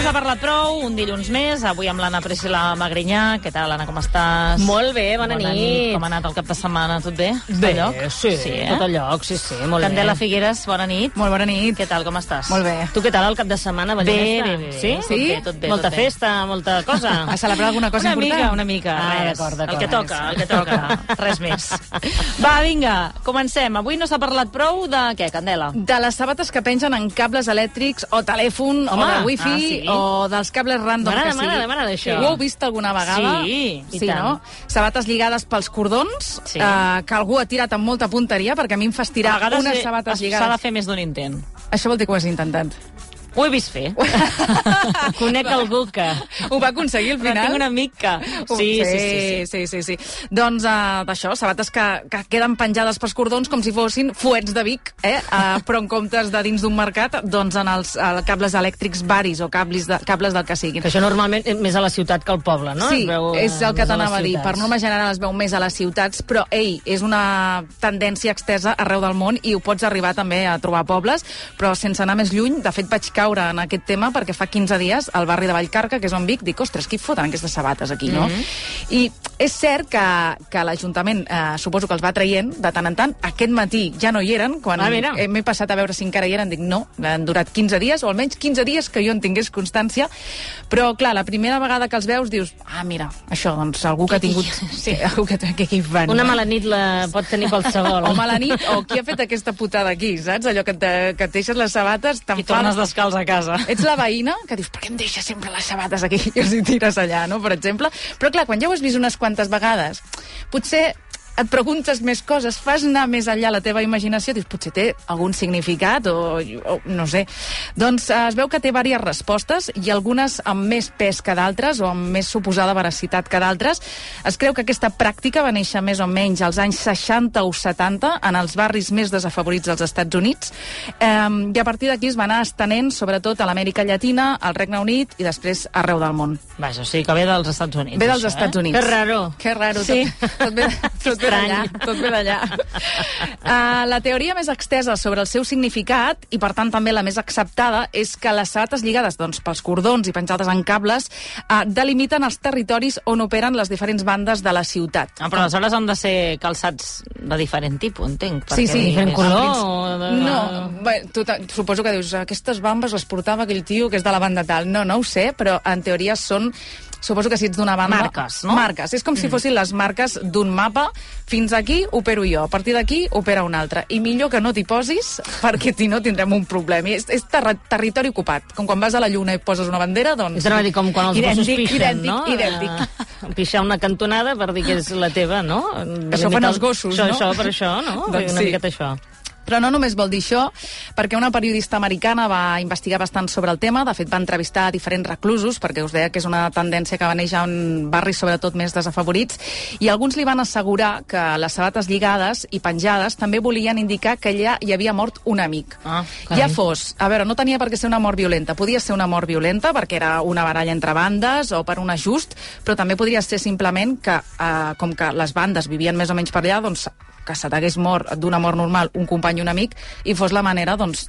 no s'ha parlat prou, un dilluns més, avui amb l'Anna Priscila Magrinyà. Què tal, Anna, com estàs? Molt bé, bona nit. Com ha anat el cap de setmana? Tot bé? Bé, sí, tot el lloc, sí, molt bé. Candela Figueres, bona nit. Molt bona nit. Què tal, com estàs? Molt bé. Tu què tal el cap de setmana? Bé. Sí? Tot bé. Molta festa, molta cosa. A celebrar alguna cosa important? Una mica. Ah, Res. d'acord. El que toca. Res més. Va, vinga, comencem. Avui no s'ha parlat prou de què, Candela? De les sabates que pengen en cables elèctrics o telèfon o de wifi o dels cables random que sigui. M'agrada això. Ho heu vist alguna vegada? Sí, i tant. No? Sabates lligades pels cordons, que algú ha tirat amb molta punteria, perquè a mi em fa estirar unes sabates lligades. S'ha de fer més d'un intent. Això vol dir que ho has intentat. Ho he vist fer. Conec algú que... Ho va aconseguir al final. Però tinc un amic que... Sí. Doncs d'això, sabates que queden penjades pels cordons com si fossin fuets de Vic, però en comptes de dins d'un mercat, doncs en els cables elèctrics varis o cables del que siguin. Que això normalment és més a la ciutat que al poble, no? Sí, és el que t'anava a dir. Per norma general es veu més a les ciutats, però, és una tendència extesa arreu del món i ho pots arribar també a trobar pobles, però sense anar més lluny. De fet, vaig caure en aquest tema perquè fa 15 dies al barri de Vallcarca, que és on Vic, dic, ostres, qui foten aquestes sabates aquí, no? I és cert que l'Ajuntament suposo que els va traient de tant en tant. Aquest matí ja no hi eren, quan m'he passat a veure si encara hi eren, dic, no, han durat 15 dies, o almenys 15 dies que jo en tingués constància, però clar, la primera vegada que els veus dius, mira, això, doncs algú que ha tingut... Sí, algú que hi fan. Una mala nit la pot tenir qualsevol. O mala nit, o qui ha fet aquesta putada aquí, saps? Allò que et deixes les sabates... I tornes descalç a casa. Ets la veïna que dius, per què em deixes sempre les sabates aquí i els hi tires allà, no?, per exemple. Però clar, quan ja ho has vist unes quantes vegades, potser et preguntes més coses, fas anar més enllà la teva imaginació, dius, potser té algun significat o no sé. Doncs es veu que té diverses respostes i algunes amb més pes que d'altres o amb més suposada veracitat que d'altres. Es creu que aquesta pràctica va néixer més o menys als anys 60 o 70 en els barris més desafavorits dels Estats Units, i a partir d'aquí es va anar estenent sobretot a l'Amèrica Llatina, al Regne Unit i després arreu del món. Vaja, o sigui que ve dels Estats Units. Ve dels Estats Units. Que raro. Sí. Tot ve d'allà. La teoria més extesa sobre el seu significat, i per tant també la més acceptada, és que les sabates lligades pels cordons i penjades en cables delimiten els territoris on operen les diferents bandes de la ciutat. Però aleshores han de ser calçats de diferent tipus, entenc. Sí. Diferent color? No, suposo que dius, aquestes bambes les portava aquell tio que és de la banda tal. No ho sé, però en teoria són... Suposo que si ets d'una banda... Marques, no? Marques. És com si fossin les marques d'un mapa. Fins aquí opero jo, a partir d'aquí opera un altre. I millor que no t'hi posis, perquè si no tindrem un problema. És territori ocupat. Com quan vas a la Lluna i poses una bandera, doncs... És com quan els gossos pixen, no? Idèntic. Pixar una cantonada per dir que és la teva, no? Això fan els gossos, no? Això, per això, no? Doncs una miqueta això. Però no només vol dir això, perquè una periodista americana va investigar bastant sobre el tema. De fet, va entrevistar diferents reclusos, perquè us deia que és una tendència que va néixer en barris sobretot més desafavorits, i alguns li van assegurar que les sabates lligades i penjades també volien indicar que allà hi havia mort un amic. Ja fos, no tenia per què ser una mort violenta. Podia ser una mort violenta perquè era una baralla entre bandes o per un ajust, però també podria ser simplement que, com que les bandes vivien més o menys per allà, doncs que se t'hagués mort d'una mort normal un company i un amic, i fos la manera doncs,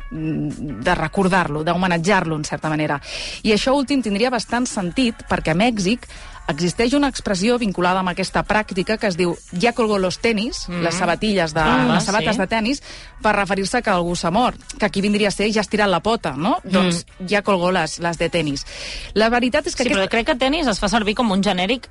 de recordar-lo, d'homenatjar-lo en certa manera. I això últim tindria bastant sentit perquè a Mèxic existeix una expressió vinculada amb aquesta pràctica que es diu ja colgó los tenis, les sabatilles les sabates de tenis, per referir-se que algú s'ha mort, que aquí vindria a ser ja has tirat la pota, no? Doncs ja colgó les de tenis. La veritat és que... Sí, però crec que tenis es fa servir com un genèric,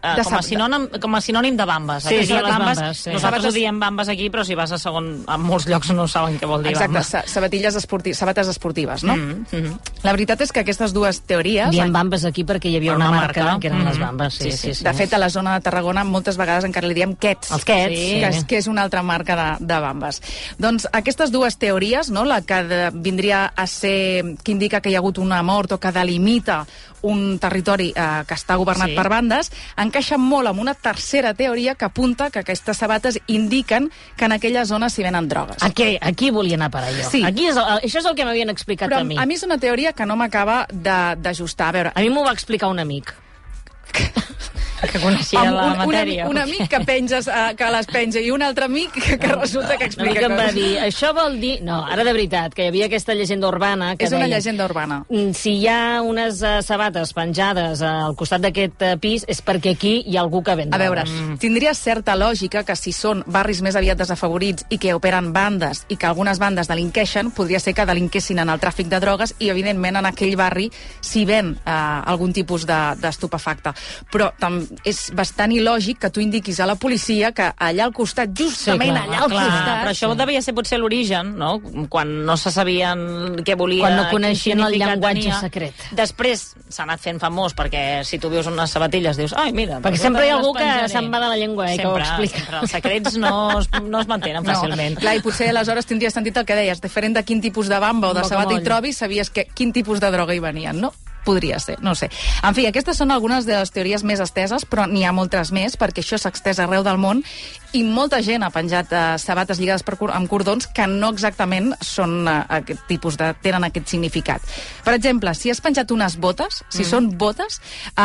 com a sinònim de bambes. Sí, les bambes. Nosaltres ho diem bambes aquí, però si vas a molts llocs no saben què vol dir bambes. Exacte, sabates esportives, no? La veritat és que aquestes dues teories... Diem bambes aquí perquè hi havia una marca que eren les bambes. Sí. De fet, a la zona de Tarragona moltes vegades encara li diem quets. Els quets, que és una altra marca de bambes. Doncs aquestes dues teories, no? La que vindria a ser, que indica que hi ha hagut una mort o que delimita un territori que està governat per bandes, encaixa molt amb una tercera teoria que apunta que aquestes sabates indiquen que en aquella zona s'hi venen drogues. Aquí volia anar per allò. Sí. Això és el que m'havien explicat a mi. Però a mi és una teoria que no m'acaba d'ajustar. A veure, a mi m'ho va explicar un amic. Que coneixia la matèria. Un amic que penges, que les penja, i un altre amic que resulta que explica coses. Em va coses. dir, això vol dir... No, ara de veritat, que hi havia aquesta llegenda urbana que És una deia, llegenda urbana. si hi ha unes sabates penjades al costat d'aquest pis és perquè aquí hi ha algú que ven A veure, drogues. tindria certa lògica que si són barris més aviat desafavorits i que operen bandes i que algunes bandes delinqueixen, podria ser que delinquessin en el tràfic de drogues i, evidentment, en aquell barri s'hi ven algun tipus d'estupefacte. Però és bastant il·lògic que tu indiquis a la policia que allà al costat, justament clar, allà al costat... Però això devia ser potser l'origen, no? Quan no se sabien què volia... Quan no coneixien quin el significat llenguatge tenia. secret. Després s'ha anat fent famós, perquè si tu veus unes sabatilles dius, ai, mira... Perquè sempre hi ha algú que se'n va de la llengua que ho explica. Sempre. Els secrets no es mantenen fàcilment. Clar, i potser aleshores tindria sentit el que deies, diferent de quin tipus de bamba o de sabata hi trobis, sabies quin tipus de droga hi venien, no? Podria ser, no ho sé. En fi, aquestes són algunes de les teories més esteses, però n'hi ha moltes més, perquè això s'ha extès arreu del món, i molta gent ha penjat sabates lligades amb cordons que no exactament són aquest tipus tenen aquest significat. Per exemple, si has penjat unes botes, si són botes,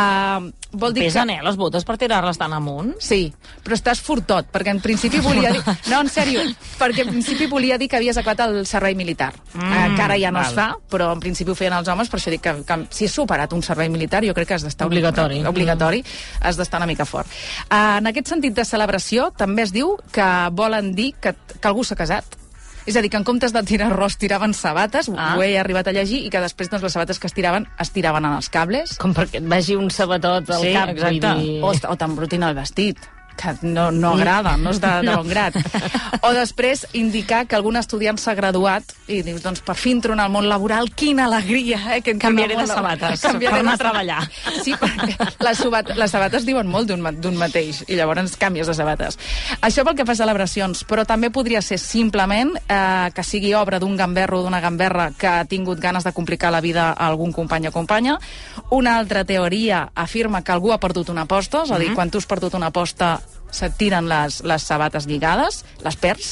vol dir Pesen, les botes per tirar-les tan amunt? Sí, però estàs fortot, perquè en principi volia dir... No, en sèrio, perquè en principi volia dir que havies acabat el servei militar. Encara ja no es fa, però en principi ho feien els homes, per això dic que si has superat un servei militar, jo crec que has d'estar... Obligatori. Obligatori, has d'estar una mica fort. En aquest sentit de celebració, també es diu que volen dir que algú s'ha casat. És a dir, que en comptes de tirar arròs tiraven sabates, ho he arribat a llegir, i que després les sabates que es tiraven en els cables. Com perquè et vagi un sabatot al cap. Exacte. O t'embrutin el vestit, que no agrada, no és de bon grat. O després indicar que algun estudiant s'ha graduat i dius, doncs per fi entro en el món laboral, quina alegria, que canviaré de sabates per anar a treballar. Sí, perquè les sabates diuen molt d'un mateix i llavors canvies de sabates. Això pel que fa a celebracions, però també podria ser simplement que sigui obra d'un gamberro o d'una gamberra que ha tingut ganes de complicar la vida a algun company o companya. Una altra teoria afirma que algú ha perdut una aposta, és a dir, quan tu has perdut una aposta se't tiren les sabates lligades, les perds.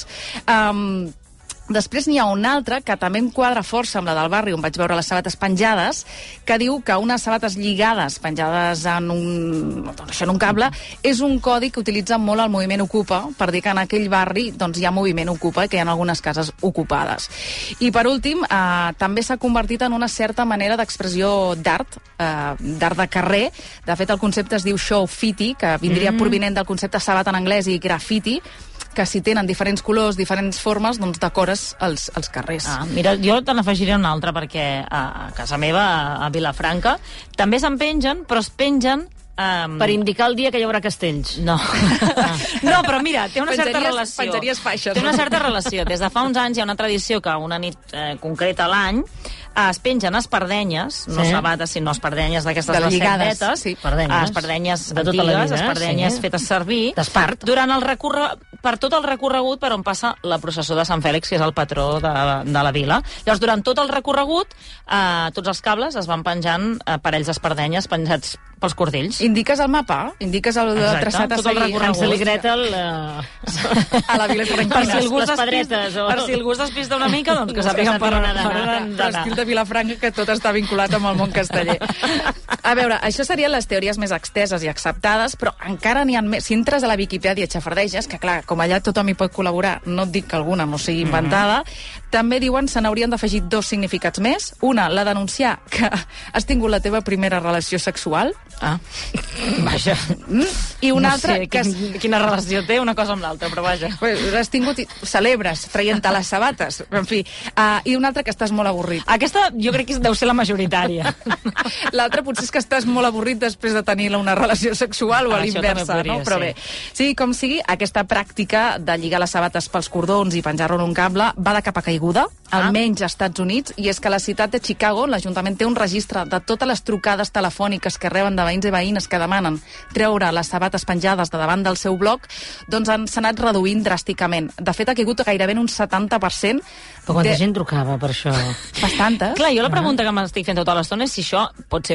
Després n'hi ha una altra que també em quadra força amb la del barri on vaig veure les sabates penjades, que diu que unes sabates lligades penjades en un cable és un codi que utilitza molt el moviment Ocupa per dir que en aquell barri doncs, hi ha moviment Ocupa i que hi ha algunes cases ocupades. I per últim, també s'ha convertit en una certa manera d'expressió d'art de carrer. De fet, el concepte es diu show-fiti, que vindria provinent del concepte sabata en anglès i graffiti, que si tenen diferents colors, diferents formes, doncs decores els carrers. Mira, jo te n'afegiré una altra, perquè a casa meva, a Vilafranca, també se'n pengen, però es pengen... Per indicar el dia que hi haurà castells. No. No, però mira, té una certa relació. Penjaries faixes. Té una certa relació. Des de fa uns anys hi ha una tradició que una nit concreta a l'any es pengen espardenyes, no sabates, sinó espardenyes d'aquestes lligades, sí. Espardenyes de tota la antigues, vida, espardenyes fetes servir per tot el recorregut per on passa la processó de Sant Fèlix, que és el patró de la vila. Llavors, durant tot el recorregut, tots els cables es van penjant parells d'espardenyes penjats pels cordells. Indiques el mapa? Indiques el traçat a seguir? Hansel i Gretel a la vila franquina. Per si algú es despista una mica, doncs que sàpiguen per on anar. L'estil de Vilafranca, que tot està vinculat amb el món casteller. A veure, això serien les teories més exteses i acceptades, però encara n'hi ha més. Si entres a la Viquipèdia i xafardeges, que clar, com allà tothom hi pot col·laborar, no et dic que alguna no sigui inventada, també diuen se n'haurien d'afegir 2 significats més. Una, la denunciar que has tingut la teva primera relació sexual. Vaja. I una no altra... sé quina relació té una cosa amb l'altra, però vaja. Has tingut... Celebres, traient-te les sabates. En fi. I una altra, que estàs molt avorrit. Aquesta jo crec que deu ser la majoritària. L'altra potser és que estàs molt avorrit després de tenir una relació sexual o a l'inversa, no? Però bé, sigui com sigui, aquesta pràctica de lligar les sabates pels cordons i penjar-lo en un cable va de capa caiguda, almenys als Estats Units, i és que la ciutat de Chicago, l'Ajuntament té un registre de totes les trucades telefòniques que reben de veïns i veïnes que demanen treure les sabates penjades de davant del seu bloc, doncs s'ha anat reduint dràsticament. De fet, ha caigut gairebé en un 70%. Però quanta gent trucava per això? Bastantes. Clar, jo la pregunta que m'estic fent tota l'estona és si això pot ser perillós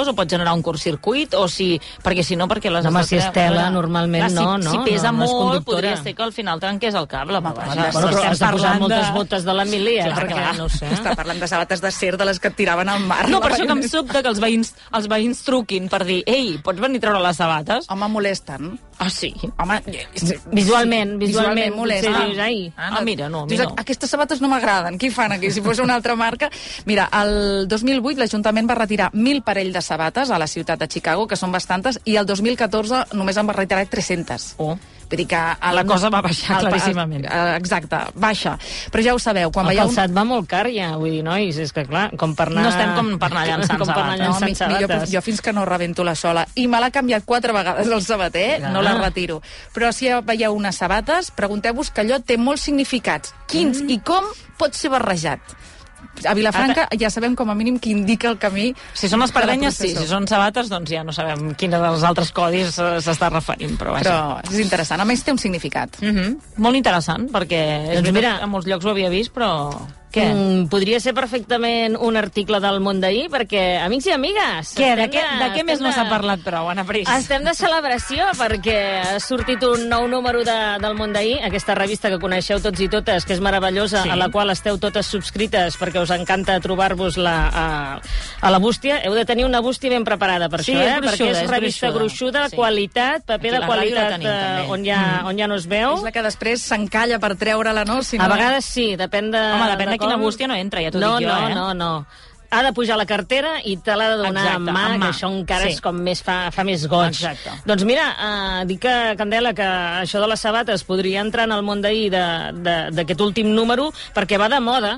o pot generar un curtcircuit, o si... Perquè si no, perquè les... Home, si és tela, normalment no. Si pesa no és molt, conductora. podria ser que al final trenqués el cable. Però vaja, Però has de posar moltes de... botes de la Milia, Clar, perquè clar. no ho sé. Està parlant de sabates de ser de les que et tiraven al mar. No, per això que em sobta que els veïns truquin per dir ei, pots venir a treure les sabates? Home, molesten. Ah, sí? Home, Visualment molesta. potser dius, ai. Mira, no, a mi dius, no. Aquestes sabates no m'agraden. Qui fan aquí? Si fos una altra marca... Mira, el 2008 l'Ajuntament va retirar 1.000 parell de sabates a la ciutat de Chicago, que són bastantes, i el 2014 només en va retirar 300. Oh. Vull dir que... La cosa va baixar claríssimament. Exacte, baixa. Però ja ho sabeu, quan El veieu... calçat va molt car ja, vull dir, nois, és que clar, com per anar... No estem com per anar llançant sabates. sabates. Jo fins que no rebento la sola. I me l'ha canviat 4 vegades el sabater, no la retiro. Però si veieu unes sabates, pregunteu-vos que allò té molts significats. Quins i com pot ser barrejat. A Vilafranca ja sabem com a mínim qui indica el camí. Si són espardenyes, sí. Si són sabates, doncs ja no sabem quin dels altres codis s'està referint. Però és interessant. A més, té un significat. Molt interessant, perquè Doncs mira, a molts llocs ho havia vist, però... Què? Podria ser perfectament un article del Món d'ahir, perquè, amics i amigues... Què? De què més no s'ha parlat prou, Anna Pris? Estem de celebració, perquè ha sortit un nou número del Món d'ahir, aquesta revista que coneixeu tots i totes, que és meravellosa, a la qual esteu totes subscrites, perquè us encanta trobar-vos a la bústia. Heu de tenir una bústia ben preparada per això, perquè és revista gruixuda, qualitat, paper de qualitat on ja no es veu. És la que després s'encalla per treure-la, no? A vegades sí, depèn de... Home, depèn de quina bústia no entra, ja t'ho dic jo, eh? No. Ha de pujar la cartera i te l'ha de donar en mà, que això encara és com més fa més goig. Exacte. Doncs mira, dic que, Candela, que això de les sabates podria entrar en el Món d'ahir d'aquest últim número, perquè va de moda,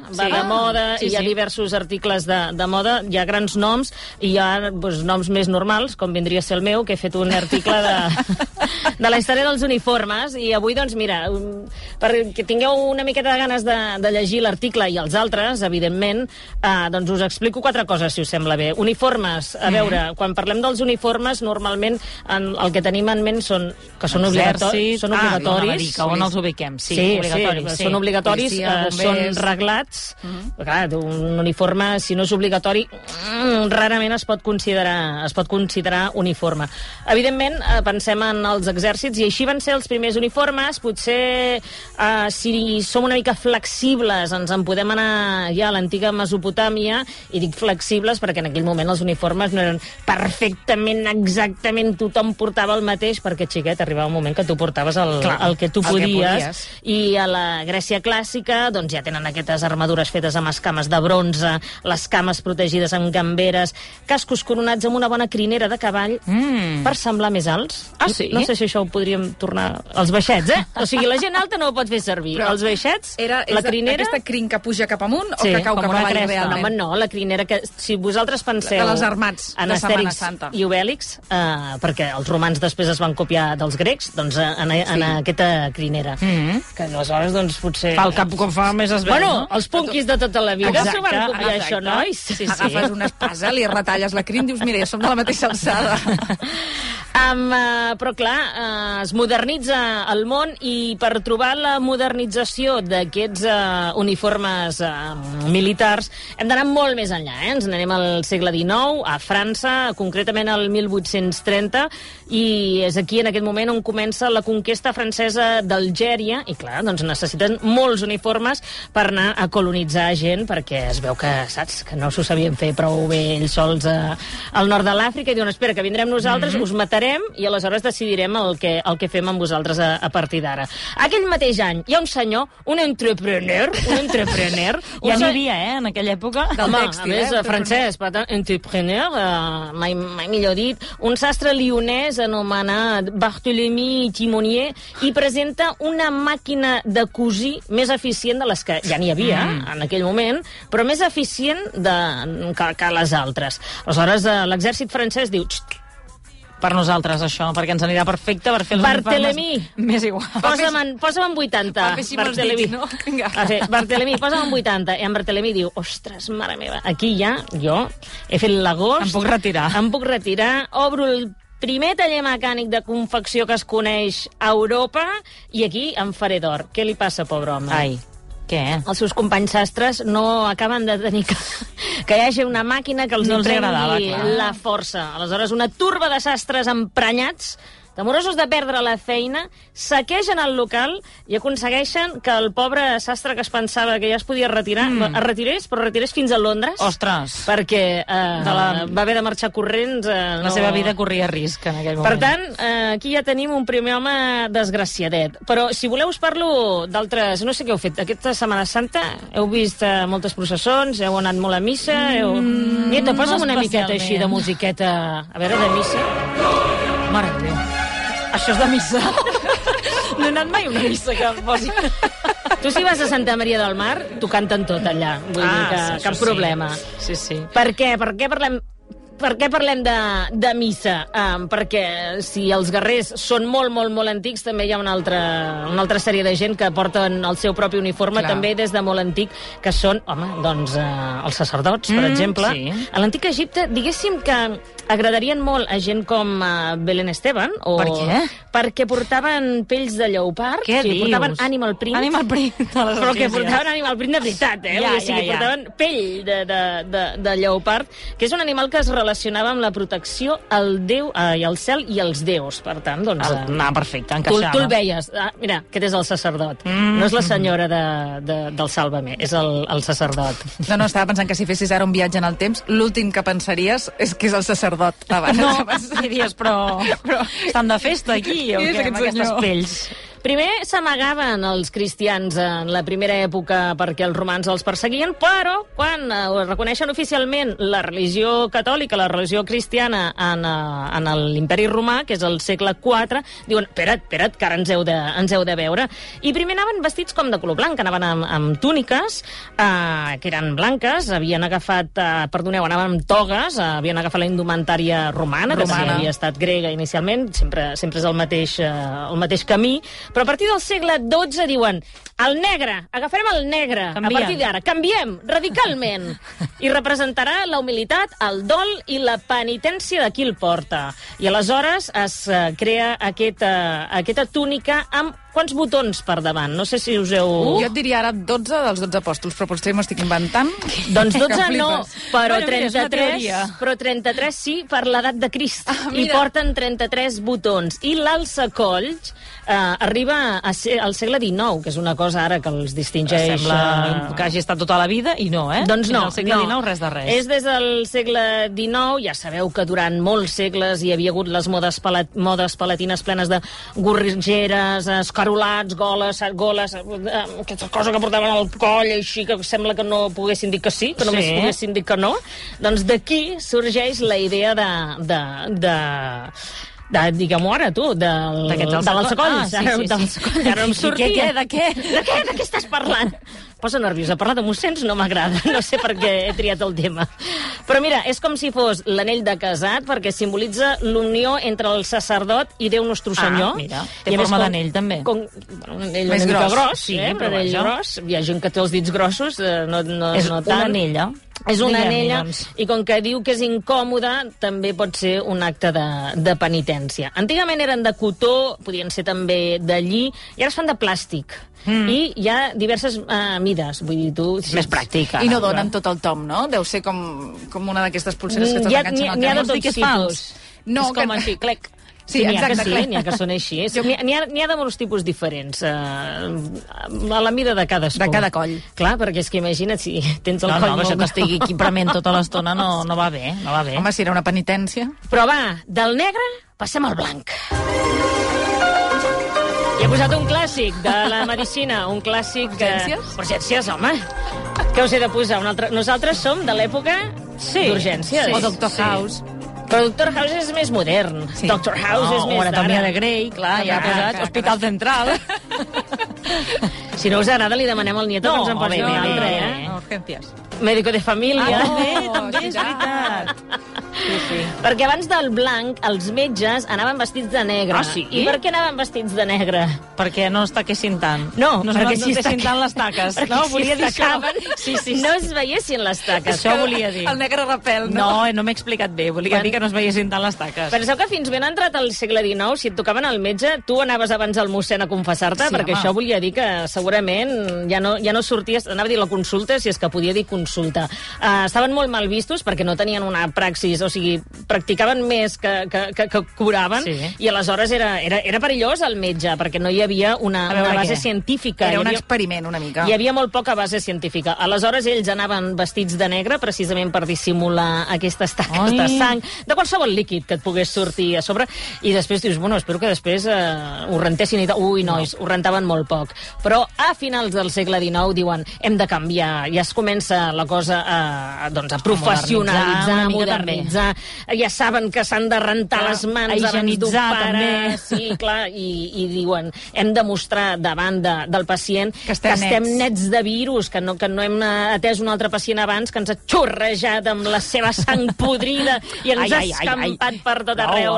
hi ha diversos articles de moda, hi ha grans noms, i hi ha noms més normals, com vindria a ser el meu, que he fet un article de la història dels uniformes, i avui, doncs, mira, perquè tingueu una miqueta de ganes de llegir l'article i els altres, evidentment, doncs us explico 4 coses, si us sembla bé. Uniformes, a veure, quan parlem dels uniformes, normalment el que tenim en ment són obligatoris. On els ubiquem? Sí, obligatoris. Són obligatoris, són reglats. Clar, un uniforme, si no és obligatori, rarament es pot considerar uniforme. Evidentment, pensem en els exèrcits, i així van ser els primers uniformes. Potser, si som una mica flexibles, ens en podem anar ja a l'antiga Mesopotàmia, i dic flexibles perquè en aquell moment els uniformes no eren perfectament, exactament, tothom portava el mateix, perquè, xiquet, arribava un moment que tu portaves el que tu podies. I a la Grècia clàssica doncs ja tenen aquestes armadures fetes amb escames de bronze, les cames protegides amb gamberes, cascos coronats amb una bona crinera de cavall per semblar més alts. Ah, sí? No sé si això ho podríem tornar... Els baixets, O sigui, la gent alta no ho pot fer servir. Els baixets, la crinera... Aquesta crin que puja cap amunt o que cau cap avall realment? Home, no, la crinera que... Si vosaltres penseu... De les armats en de Setmana Astèrix Santa. I Obèlix, perquè els romans després es van copiar dels grecs, doncs en aquesta crinera. Que aleshores, doncs, potser... Fa el cap com fa més es veu, Bueno, els punquis de tota la vida s'ho van copiar, això, nois? Sí. Agafes una espasa, li retalles la crin, dius, mira, ja som de la mateixa alçada. Però clar, es modernitza el món, i per trobar la modernització d'aquests uniformes militars hem d'anar molt més enllà, Ens n'anem al segle XIX, a França, concretament al 1830, i és aquí en aquest moment on comença la conquesta francesa d'Algèria, i clar, doncs necessiten molts uniformes per anar a colonitzar gent, perquè es veu que, saps, que no s'ho sabien fer prou bé ells sols al nord de l'Àfrica, i diuen, espera, que vindrem nosaltres, us matarem, i aleshores decidirem el que fem amb vosaltres a partir d'ara. Aquell mateix any hi ha un senyor, un entrepreneur... Ja n'hi havia, en aquella època. Del tèxtil, a més, francès, per tant, entrepreneur, mai millor dit, un sastre lionès anomenat Barthélemy Timonier, i presenta una màquina de cosir més eficient de les que ja n'hi havia en aquell moment, però més eficient que les altres. Aleshores, l'exèrcit francès diu... Per nosaltres, això, perquè ens anirà perfecte per fer els Barthélemy, més igual. Posa'm en 80. Barthélemy, no? Barthélemy, posa'm en 80. I en Barthélemy diu, ostres, mare meva, aquí ja, jo he fet l'agost. Em puc retirar. Obro el primer taller mecànic de confecció que es coneix a Europa, i aquí em faré d'or. Què li passa, pobre home? Ai. Què? Els seus companys sastres no acaben de tenir que hi hagi una màquina que els prengui la força. Aleshores, una turba de sastres emprenyats, temorosos de perdre la feina, saquegen el local i aconsegueixen que el pobre sastre que es pensava que ja es podia retirar, es retirés fins a Londres. Ostres! Perquè va haver de marxar corrents. La seva vida corria risc en aquell moment. Per tant, aquí ja tenim un primer home desgraciadet. Però si voleu us parlo d'altres... No sé què heu fet. Aquesta Setmana Santa heu vist moltes processons, heu anat molt a missa... Nieto, posa'm una miqueta així de musiqueta... A veure, de missa. Mare de Déu. Això és de missa. No he anat mai a una missa que em posi... Tu si vas a Santa Maria del Mar, t'ho canten tot allà. Vull dir que cap problema. Sí, sí. Per què parlem de missa? Perquè si els guerrers són molt antics, també hi ha una altra sèrie de gent que porten el seu propi uniforme, també des de molt antic, que són, els sacerdots, per exemple. Sí. A l'antic Egipte, diguéssim que agradarien molt a gent com Belén Esteban. Per què? Perquè portaven pells de lleopard. Què dius? Portaven animal print. Animal print. Però que portaven animal print de veritat, portaven pell de lleopard, que és un animal que es relacionava amb la protecció al Déu i al cel i als déus. Per tant, doncs... perfecte, encaixava. Tu el veies. Mira, aquest és el sacerdot. No és la senyora del Sálvame, és el sacerdot. No, estava pensant que si fessis ara un viatge en el temps, l'últim que pensaries és que és el sacerdot. No, diries, però estan de festa aquí, o què, amb aquestes pells? Primer s'amagaven els cristians en la primera època perquè els romans els perseguien, però quan reconeixen oficialment la religió catòlica, la religió cristiana en l'imperi romà, que és el segle IV, diuen, espera't, que ara ens heu de veure. I primer anaven vestits com de color blanc, anaven amb túniques, que eren blanques, anaven amb togues, havien agafat la indumentària romana, que havia estat grega inicialment, sempre és el mateix camí, però a partir del segle XII diuen el negre, agafarem el negre. A partir d'ara, canviem radicalment. I representarà la humilitat, el dol i la penitència de qui el porta. I aleshores es crea aquesta túnica amb quants botons per davant? No sé si us heu... Jo et diria ara 12 dels 12 apòstols, però potser m'ho estic inventant. Doncs 12 no, però 33 sí, per l'edat de Crist. I porten 33 botons. I l'alçacolls arriba al segle XIX, que és una cosa ara que els distingeix... Sembla que hagi estat tota la vida i no, eh? Doncs no. Al segle XIX res de res. És des del segle XIX, ja sabeu que durant molts segles hi havia hagut les modes palatines plenes de gorgeres, escarolats, goles, aquesta cosa que portaven al coll, així que sembla que no poguessin dir que sí, que només poguessin dir que no. Doncs d'aquí sorgeix la idea diguem-ho ara, tu, de l'alçacolls. Ara no em sortia. De què? De què estàs parlant? Posa nerviosa. Parlar de mossens no m'agrada. No sé per què he triat el tema. Però mira, és com si fos l'anell de casat, perquè simbolitza l'unió entre el sacerdot i Déu Nostre Senyor. Mira, té forma d'anell, també. Un anell més gros, però anell gros. Hi ha gent que té els dits grossos, no tant. És una anella. És una anella, i com que diu que és incòmode, també pot ser un acte de penitència. Antigament eren de cotó, podien ser també de lli, i ara es fan de plàstic. I hi ha diverses mides, vull dir, tu... Més pràctica. I no donen tot el tom, no? Deu ser com una d'aquestes pulseres que t'enganxen al cap. N'hi ha de tots tipus. No, és com així, clec. Sí, exacte. N'hi ha que són així. N'hi ha de molts tipus diferents, a la mida de cadascú. De cada coll. Clar, perquè és que imagina't si tens el coll molt... No, que estigui aquí prement tota l'estona no va bé, no va bé. Home, si era una penitència. Però va, del negre passem al blanc. I he posat un clàssic de la medicina, un clàssic... Urgències? Urgències, home. Què us he de posar? Nosaltres som de l'època d'urgències. O Doctor House. Però Doctor House és més modern. Sí. Doctor House és més d'ara. O Anatomia de Grey, clar, ja ha posat Hospital Central. Si no us agrada, li demanem al Nieto que ens en posi una altra, Urgències. Médico de família. També és veritat. Sí. Perquè abans del blanc, els metges anaven vestits de negre. Ah, sí? I per què anaven vestits de negre? Perquè no es taquessin tant. No, perquè si es tant les taques. No, volia dir això. Sí, no es veiessin les taques. Això volia dir. El negre repel, no? No m'he explicat bé. Volia dir que no es veiessin tant les taques. Penseu que fins ben entrat al segle XIX, si et tocaven al metge, tu anaves abans al mossèn a confessar-te, perquè això volia dir que segurament ja no sorties, anava a dir la consulta, si és que podia dir consulta. Estaven molt mal vistos perquè no tenien una praxis, o sigui, practicaven més que curaven, i aleshores era perillós el metge, perquè no hi havia una base científica. Era un experiment, una mica. Hi havia molt poca base científica. Aleshores, ells anaven vestits de negre precisament per dissimular aquestes taques de sang, de qualsevol líquid que et pogués sortir a sobre, i després dius, bueno, espero que després ho rentessin i tal. Ui, nois, ho rentaven molt poc. Però a finals del segle XIX diuen, hem de canviar, ja es comença la cosa a professionalitzar, a modernitzar, ja saben que s'han de rentar les mans abans d'operar. Sí, clar, i diuen, hem de mostrar davant del pacient que estem nets de virus, que no hem atès un altre pacient abans que ens ha xorrejat amb la seva sang podrida i ens ha escampat per tot arreu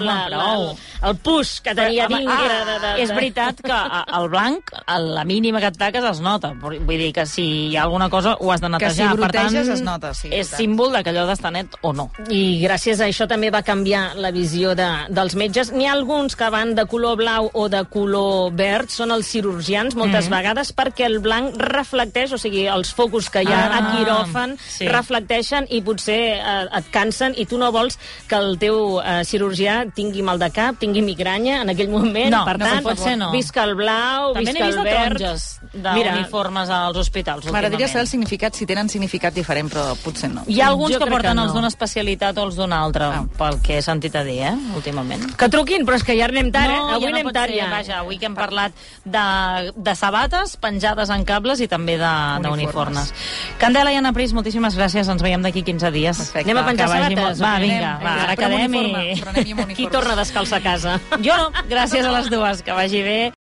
el pus que tenia dintre. És veritat que el blanc, a la mínima que et taques, es nota. Vull dir que si hi ha alguna cosa ho has de netejar. Que si broteges es nota, sí. És símbol que allò d'estar net o no. I gràcies a això també va canviar la visió dels metges. N'hi ha alguns que van de color blau o de color verd, són els cirurgians moltes vegades, perquè el blanc reflecteix, o sigui, els focus que hi ha a quiròfan reflecteixen i potser et cansen i tu no vols que el teu cirurgià tingui mal de cap, tingui migranya en aquell moment. Per tant, visca el blau, també visca el verd. També n'he vist taronges d'uniformes als hospitals. M'agradaria saber el significat, si tenen significat diferent, però potser no. Hi ha alguns que porten els d'una especialitat o els d'una altra, pel que he sentit a dir, últimament. Que truquin, però és que ja anem tard, avui anem tard ja. Vaja, avui que hem parlat de sabates penjades en cables i també d'uniformes. Candela i Anna Pris, moltíssimes gràcies, ens veiem d'aquí 15 dies. Anem a penjar sabates? Va, vinga, ara quedem i... Qui torna a descalçar a casa? Jo no, gràcies a les dues, que vagi bé.